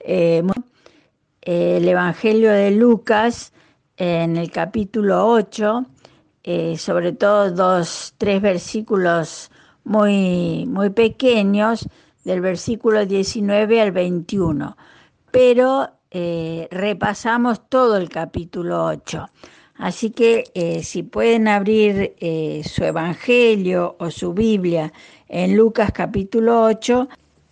El Evangelio de Lucas, en el capítulo 8, sobre todo tres versículos muy pequeños, del versículo 19 al 21, pero repasamos todo el capítulo 8. Así que si pueden abrir su Evangelio o su Biblia en Lucas capítulo 8,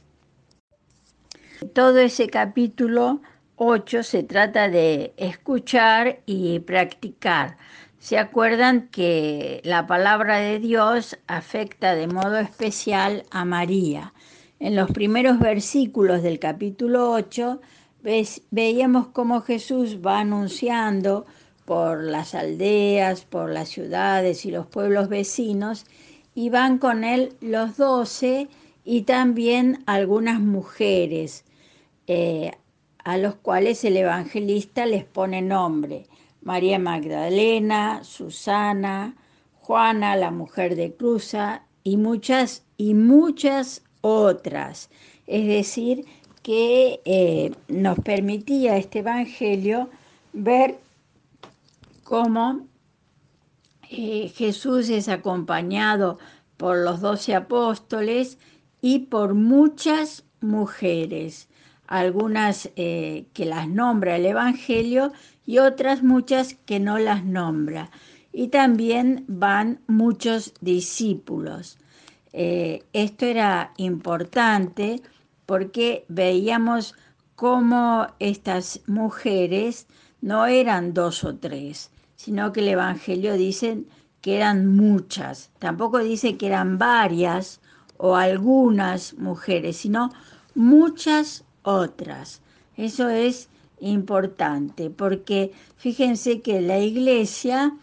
todo ese capítulo 8 se trata de escuchar y practicar. ¿Se acuerdan que la palabra de Dios afecta de modo especial a María? En los primeros versículos del capítulo 8 veíamos cómo Jesús va anunciando por las aldeas, por las ciudades y los pueblos vecinos, y van con él los 12 y también algunas mujeres, eh, a los cuales el evangelista les pone nombre: María Magdalena, Susana, Juana, la mujer de Cuza, y muchas otras. Es decir, que nos permitía este evangelio ver cómo Jesús es acompañado por los 12 apóstoles y por muchas mujeres, algunas que las nombra el Evangelio y otras muchas que no las nombra. Y también van muchos discípulos. Esto era importante porque veíamos cómo estas mujeres no eran 2 o 3, sino que el Evangelio dice que eran muchas. Tampoco dice que eran varias o algunas mujeres, sino muchas otras. Eso es importante porque fíjense que la iglesia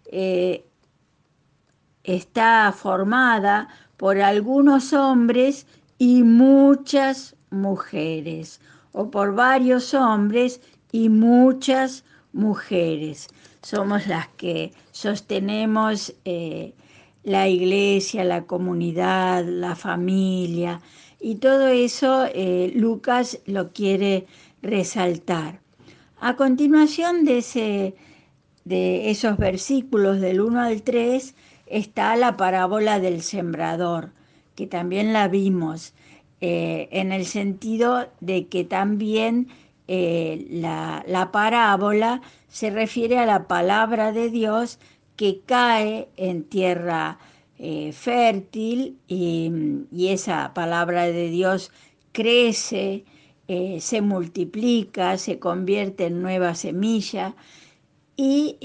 está formada por algunos hombres y muchas mujeres, o por varios hombres y muchas mujeres. Somos las que sostenemos la iglesia, la comunidad, la familia, y todo eso Lucas lo quiere resaltar. A continuación de esos versículos del 1 al 3 está la parábola del sembrador, que también la vimos, en el sentido de que también la parábola se refiere a la palabra de Dios que cae en tierra fértil, y esa palabra de Dios crece, se multiplica, se convierte en nueva semilla. Y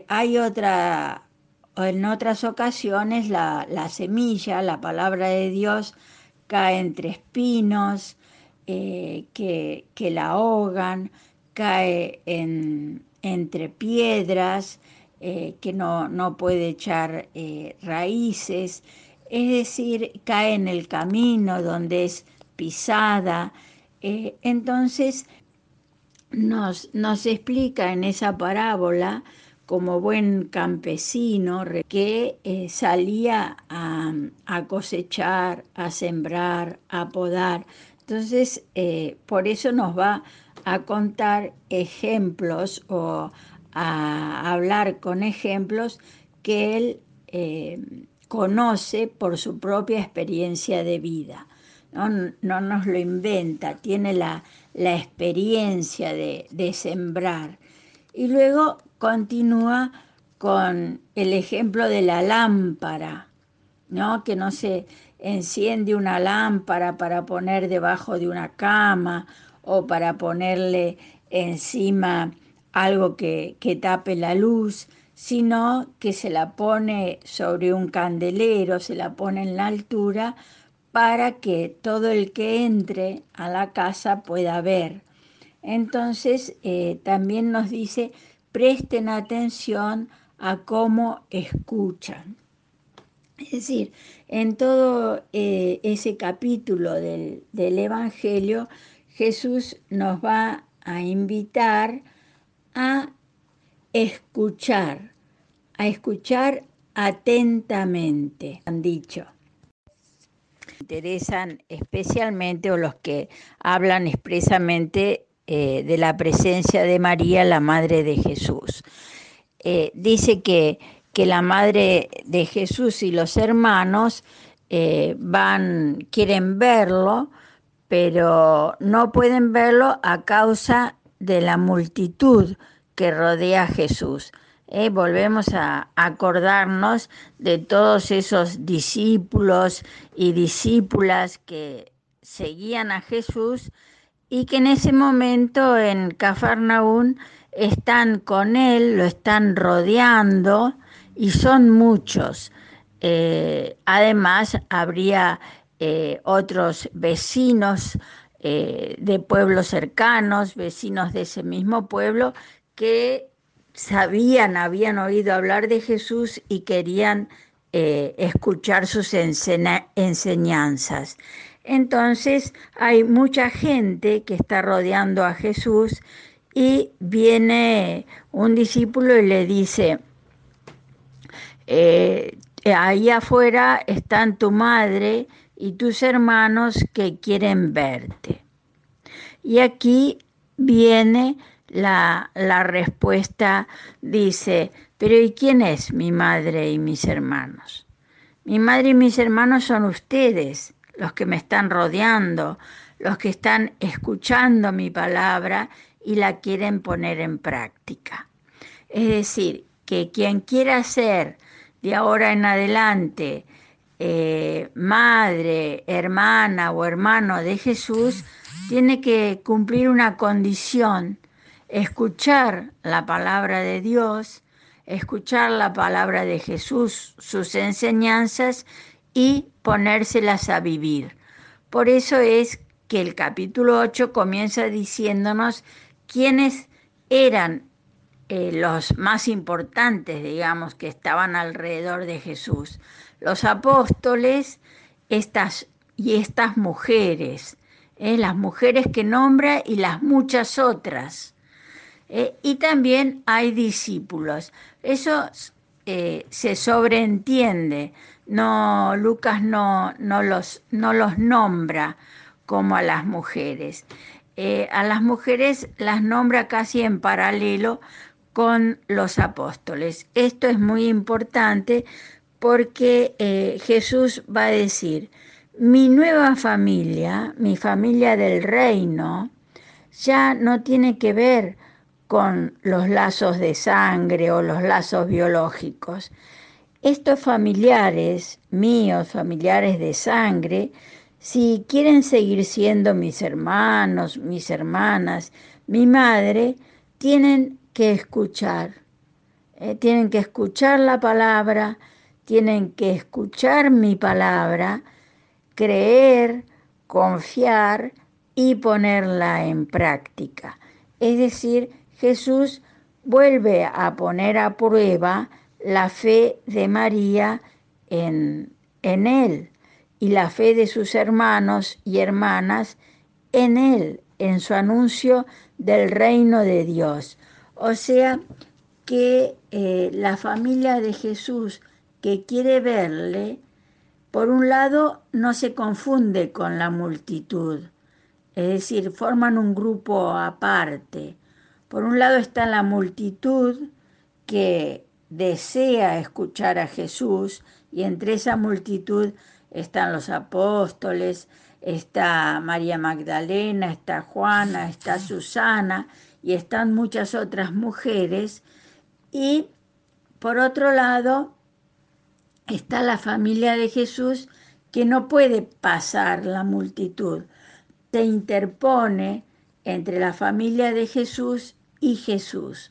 en otras ocasiones la semilla, la palabra de Dios, cae entre espinos que la ahogan, cae entre piedras, que no puede echar raíces, es decir, cae en el camino donde es pisada. Entonces, nos explica en esa parábola, como buen campesino, que salía a cosechar, a sembrar, a podar. Entonces, por eso nos va a contar ejemplos o a hablar con ejemplos que él conoce por su propia experiencia de vida. No nos lo inventa, tiene la experiencia de sembrar. Y luego continúa con el ejemplo de la lámpara, ¿no? Que no se enciende una lámpara para poner debajo de una cama o para ponerle encima algo que tape la luz, sino que se la pone sobre un candelero, se la pone en la altura para que todo el que entre a la casa pueda ver. Entonces, también nos dice: presten atención a cómo escuchan. Es decir, en todo ese capítulo del Evangelio, Jesús nos va a invitar a escuchar, a escuchar atentamente, han dicho. Interesan especialmente, o los que hablan expresamente de la presencia de María, la madre de Jesús. Dice que la madre de Jesús y los hermanos quieren verlo, pero no pueden verlo a causa de la multitud que rodea a Jesús. Volvemos a acordarnos de todos esos discípulos y discípulas que seguían a Jesús y que en ese momento en Cafarnaún están con él, lo están rodeando y son muchos. Además, habría otros vecinos de pueblos cercanos, vecinos de ese mismo pueblo, que habían oído hablar de Jesús y querían escuchar sus enseñanzas. Entonces hay mucha gente que está rodeando a Jesús y viene un discípulo y le dice, ahí afuera están tu madre y tus hermanos que quieren verte. Y aquí viene la respuesta, dice, pero ¿y quién es mi madre y mis hermanos? Mi madre y mis hermanos son ustedes, los que me están rodeando, los que están escuchando mi palabra y la quieren poner en práctica. Es decir, que quien quiera ser de ahora en adelante madre, hermana o hermano de Jesús, tiene que cumplir una condición: escuchar la palabra de Dios, escuchar la palabra de Jesús, sus enseñanzas y ponérselas a vivir. Por eso es que el capítulo 8 comienza diciéndonos quiénes eran los más importantes, digamos, que estaban alrededor de Jesús. Los apóstoles estas mujeres, las mujeres que nombra y las muchas otras. Y también hay discípulos. Eso se sobreentiende. No, Lucas no los nombra como a las mujeres. A las mujeres las nombra casi en paralelo con los apóstoles. Esto es muy importante porque Jesús va a decir, mi nueva familia, mi familia del reino, ya no tiene que ver con los lazos de sangre o los lazos biológicos. Estos familiares míos, familiares de sangre, si quieren seguir siendo mis hermanos, mis hermanas, mi madre, tienen que tienen que escuchar la palabra, tienen que escuchar mi palabra, creer, confiar y ponerla en práctica. Es decir, Jesús vuelve a poner a prueba la fe de María en él y la fe de sus hermanos y hermanas en él, en su anuncio del reino de Dios. O sea que la familia de Jesús que quiere verle, por un lado, no se confunde con la multitud, es decir, forman un grupo aparte. Por un lado está la multitud que desea escuchar a Jesús, y entre esa multitud están los apóstoles, está María Magdalena, está Juana, está Susana y están muchas otras mujeres. Y por otro lado está la familia de Jesús que no puede pasar la multitud, se interpone entre la familia de Jesús y Jesús.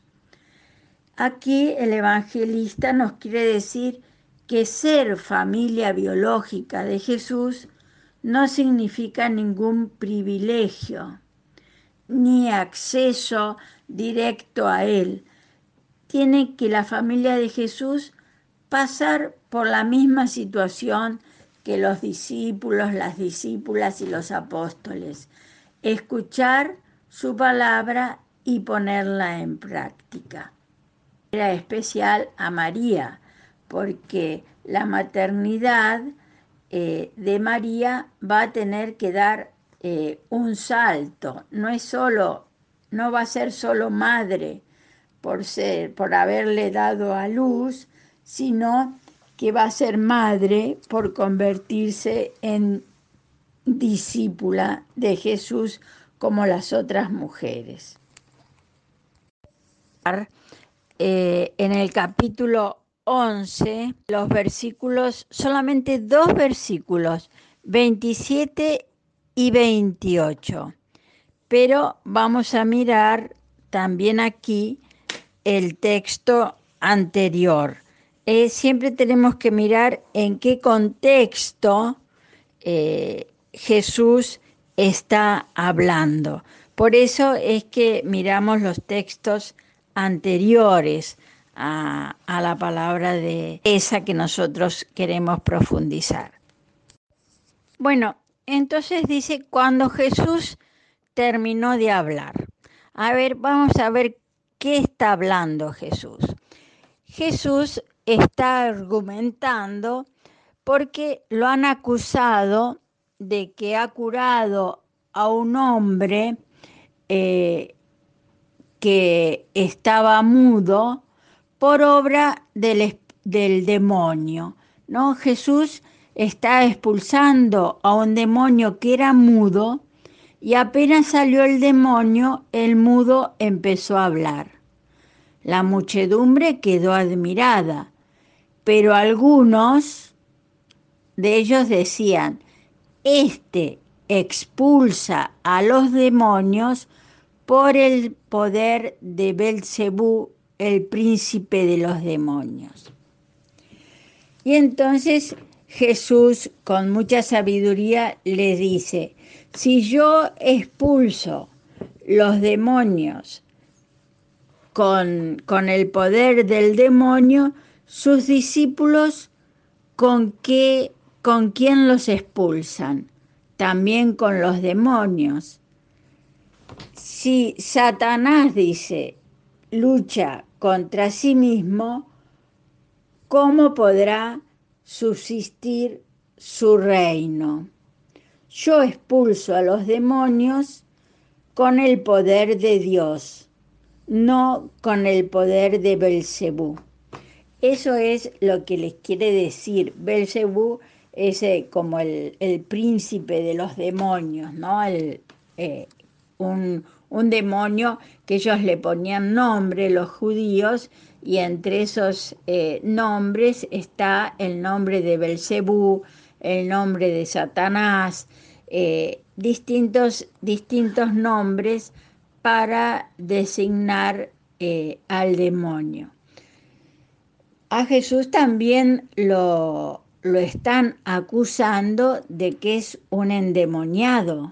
Aquí el evangelista nos quiere decir que ser familia biológica de Jesús no significa ningún privilegio ni acceso directo a Él. Tiene que la familia de Jesús pasar por la misma situación que los discípulos, las discípulas y los apóstoles. Escuchar su palabra y ponerla en práctica. Era especial a María, porque la maternidad de María va a tener que dar un salto. No es solo no va a ser solo madre por haberle dado a luz, sino que va a ser madre por convertirse en discípula de Jesús como las otras mujeres. En el capítulo 11, los versículos, solamente 2 versículos, 27 y 28. Pero vamos a mirar también aquí el texto anterior. Siempre tenemos que mirar en qué contexto Jesús está hablando. Por eso es que miramos los textos anteriores a la palabra de esa que nosotros queremos profundizar. Bueno, entonces dice, cuando Jesús terminó de hablar. A ver, vamos a ver qué está hablando Jesús. Jesús está argumentando porque lo han acusado de que ha curado a un hombre que estaba mudo por obra del demonio, ¿no? Jesús está expulsando a un demonio que era mudo y apenas salió el demonio, el mudo empezó a hablar. La muchedumbre quedó admirada, pero algunos de ellos decían, este expulsa a los demonios por el poder de Belcebú, el príncipe de los demonios. Y entonces Jesús, con mucha sabiduría, le dice, si yo expulso los demonios con el poder del demonio, sus discípulos, ¿con quién los expulsan? También con los demonios. Si Satanás, dice, lucha contra sí mismo, ¿cómo podrá subsistir su reino? Yo expulso a los demonios con el poder de Dios, no con el poder de Belcebú. Eso es lo que les quiere decir. Belcebú es como el príncipe de los demonios, ¿no? Un demonio que ellos le ponían nombre, los judíos, y entre esos nombres está el nombre de Belcebú, el nombre de Satanás, distintos nombres para designar al demonio. A Jesús también lo están acusando de que es un endemoniado,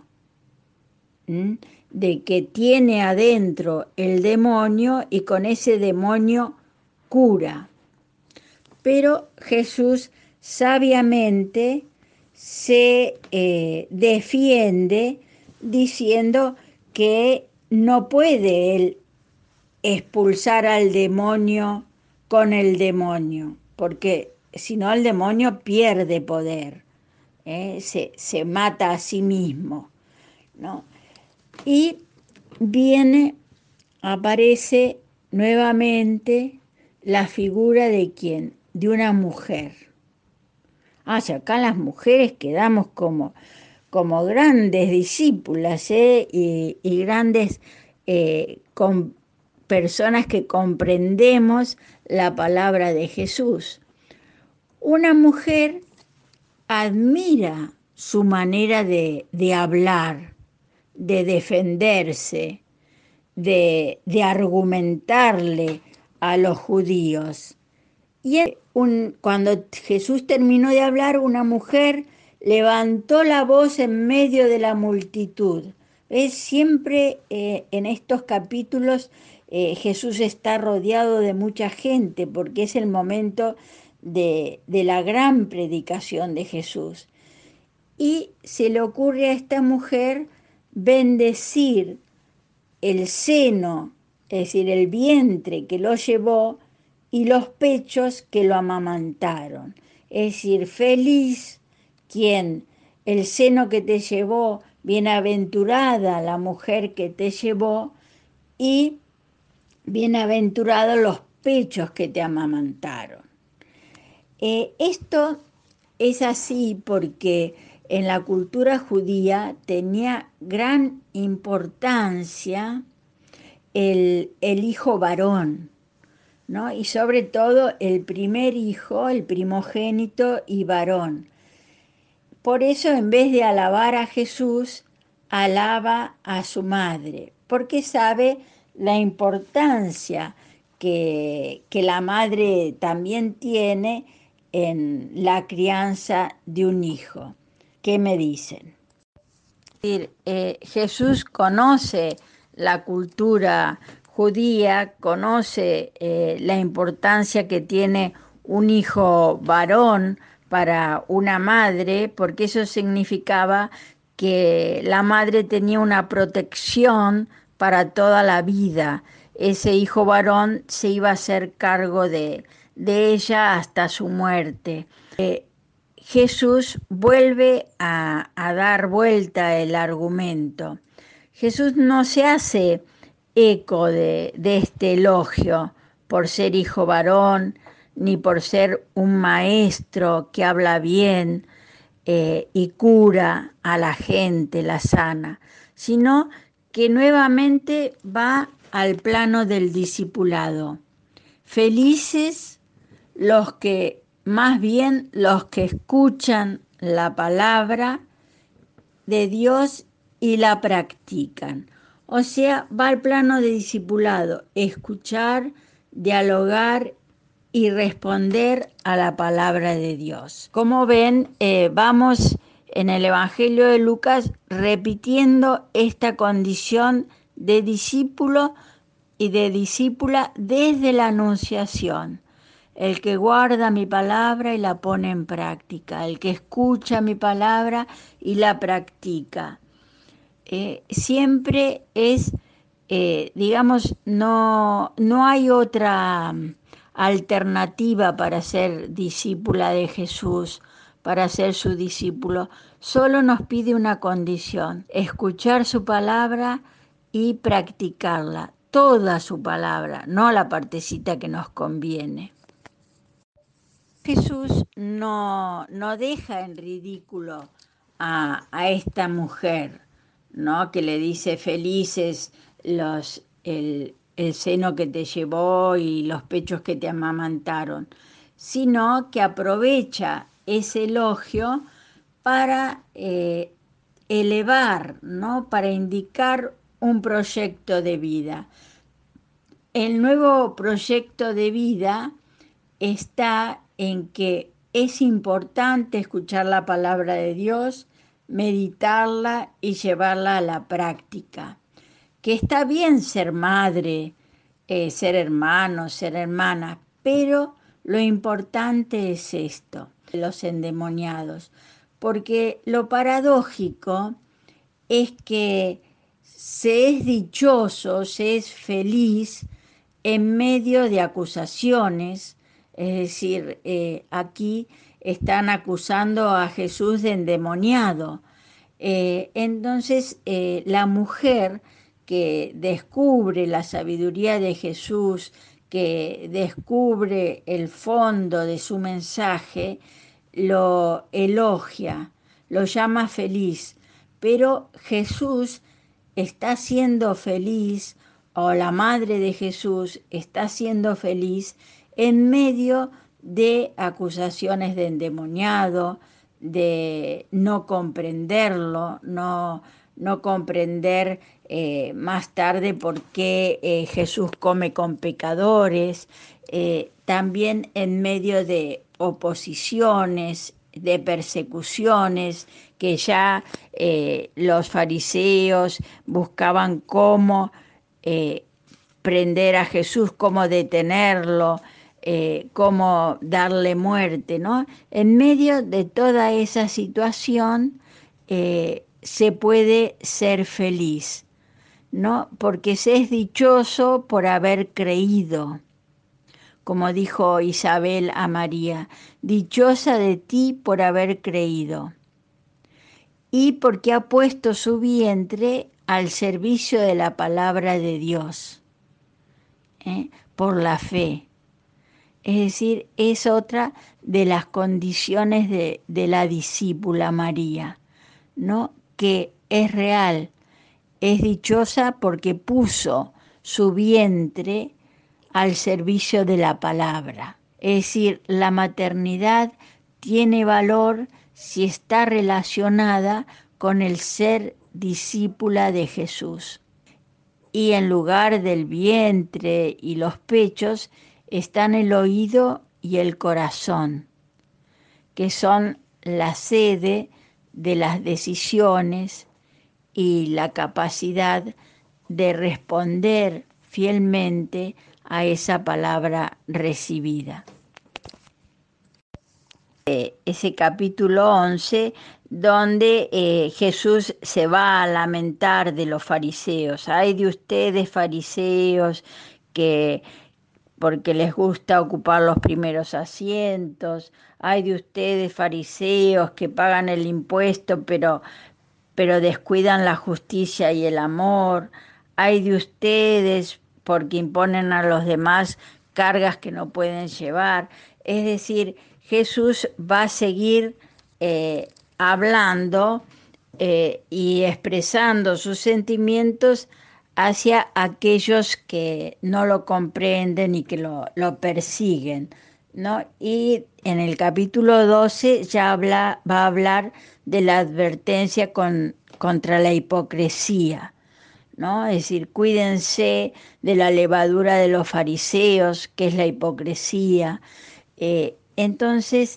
de que tiene adentro el demonio y con ese demonio cura. Pero Jesús sabiamente se defiende diciendo que no puede él expulsar al demonio con el demonio, porque si no el demonio pierde poder, se mata a sí mismo, ¿no? Y aparece nuevamente la figura de ¿quién? De una mujer. Si acá las mujeres quedamos como grandes discípulas, y grandes personas que comprendemos la palabra de Jesús. Una mujer admira su manera de hablar, de defenderse, de argumentarle a los judíos. Y cuando Jesús terminó de hablar, una mujer levantó la voz en medio de la multitud. Siempre en estos capítulos Jesús está rodeado de mucha gente porque es el momento de la gran predicación de Jesús. Y se le ocurre a esta mujer bendecir el seno, es decir, el vientre que lo llevó y los pechos que lo amamantaron. Es decir, feliz quien el seno que te llevó, bienaventurada la mujer que te llevó, y bienaventurados los pechos que te amamantaron. Esto es así porque en la cultura judía tenía gran importancia el hijo varón, ¿no? Y sobre todo el primer hijo, el primogénito y varón. Por eso en vez de alabar a Jesús, alaba a su madre, porque sabe la importancia que la madre también tiene en la crianza de un hijo. ¿Qué me dicen? Jesús conoce la cultura judía, conoce la importancia que tiene un hijo varón para una madre, porque eso significaba que la madre tenía una protección para toda la vida. Ese hijo varón se iba a hacer cargo de ella hasta su muerte. Jesús vuelve a dar vuelta el argumento. Jesús no se hace eco de este elogio por ser hijo varón, ni por ser un maestro que habla bien y cura a la gente, la sana, sino que nuevamente va al plano del discipulado. Felices más bien los que escuchan la palabra de Dios y la practican. O sea, va al plano de discipulado, escuchar, dialogar y responder a la palabra de Dios. Como ven, vamos en el Evangelio de Lucas repitiendo esta condición de discípulo y de discípula desde la anunciación. El que guarda mi palabra y la pone en práctica, el que escucha mi palabra y la practica. Siempre es, digamos, no hay otra alternativa para ser discípula de Jesús, para ser su discípulo. Solo nos pide una condición: escuchar su palabra y practicarla, toda su palabra, no la partecita que nos conviene. Jesús no deja en ridículo a esta mujer, ¿no? Que le dice felices el seno que te llevó y los pechos que te amamantaron, sino que aprovecha ese elogio para elevar, ¿no? Para indicar un proyecto de vida. El nuevo proyecto de vida está en que es importante escuchar la palabra de Dios, meditarla y llevarla a la práctica. Que está bien ser madre, ser hermano, ser hermana, pero lo importante es esto, los endemoniados, porque lo paradójico es que se es dichoso, se es feliz en medio de acusaciones. Es decir, aquí están acusando a Jesús de endemoniado. Entonces, la mujer que descubre la sabiduría de Jesús, que descubre el fondo de su mensaje, lo elogia, lo llama feliz. Pero Jesús está siendo feliz, o la madre de Jesús está siendo feliz en medio de acusaciones de endemoniado, de no comprenderlo, no comprender más tarde por qué Jesús come con pecadores, también en medio de oposiciones, de persecuciones, que ya los fariseos buscaban cómo prender a Jesús, cómo detenerlo, cómo darle muerte, ¿no? En medio de toda esa situación se puede ser feliz, ¿no? Porque se es dichoso por haber creído, como dijo Isabel a María, dichosa de ti por haber creído, y porque ha puesto su vientre al servicio de la palabra de Dios, por la fe. Es decir, es otra de las condiciones de la discípula María, ¿no? Que es real, es dichosa porque puso su vientre al servicio de la palabra. Es decir, la maternidad tiene valor si está relacionada con el ser discípula de Jesús. Y en lugar del vientre y los pechos están el oído y el corazón, que son la sede de las decisiones y la capacidad de responder fielmente a esa palabra recibida. Ese capítulo 11, donde Jesús se va a lamentar de los fariseos. Ay de ustedes, fariseos, que porque les gusta ocupar los primeros asientos. Ay de ustedes, fariseos, que pagan el impuesto, pero descuidan la justicia y el amor. Ay de ustedes, porque imponen a los demás cargas que no pueden llevar. Es decir, Jesús va a seguir hablando y expresando sus sentimientos hacia aquellos que no lo comprenden y que lo persiguen, ¿no? Y en el capítulo 12 ya va a hablar de la advertencia contra la hipocresía, ¿no? Es decir, cuídense de la levadura de los fariseos, que es la hipocresía. Entonces,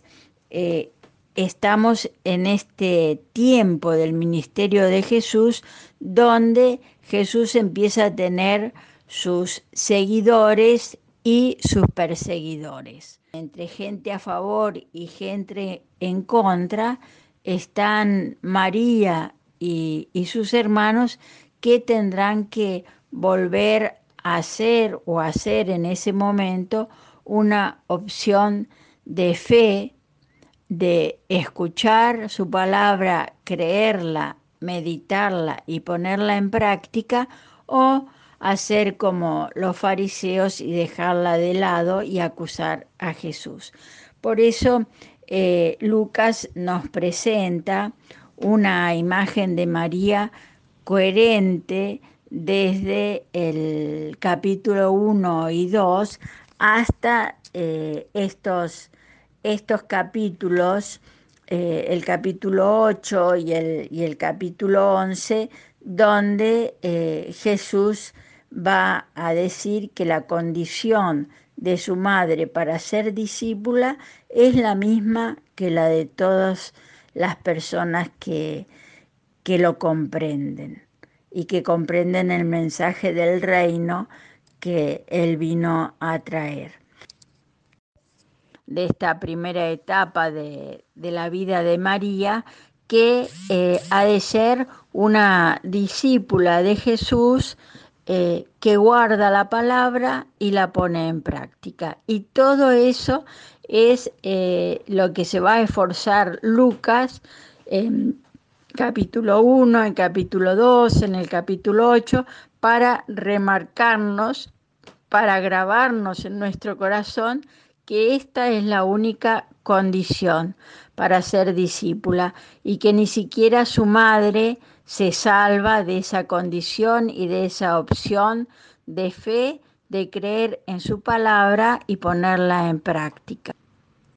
estamos en este tiempo del ministerio de Jesús, donde Jesús empieza a tener sus seguidores y sus perseguidores. Entre gente a favor y gente en contra están María y sus hermanos, que tendrán que volver a hacer en ese momento una opción de fe, de escuchar su palabra, creerla, meditarla y ponerla en práctica, o hacer como los fariseos y dejarla de lado y acusar a Jesús. Por eso Lucas nos presenta una imagen de María coherente desde el capítulo 1 y 2 hasta estos capítulos, el capítulo 8 y el capítulo 11, donde Jesús va a decir que la condición de su madre para ser discípula es la misma que la de todas las personas que lo comprenden y que comprenden el mensaje del reino que Él vino a traer. De esta primera etapa de la vida de María, que ha de ser una discípula de Jesús, que guarda la palabra y la pone en práctica. Y todo eso es lo que se va a esforzar Lucas en capítulo 1, en capítulo 2, en el capítulo 8, para remarcarnos, para grabarnos en nuestro corazón que esta es la única condición para ser discípula y que ni siquiera su madre se salva de esa condición y de esa opción de fe, de creer en su palabra y ponerla en práctica.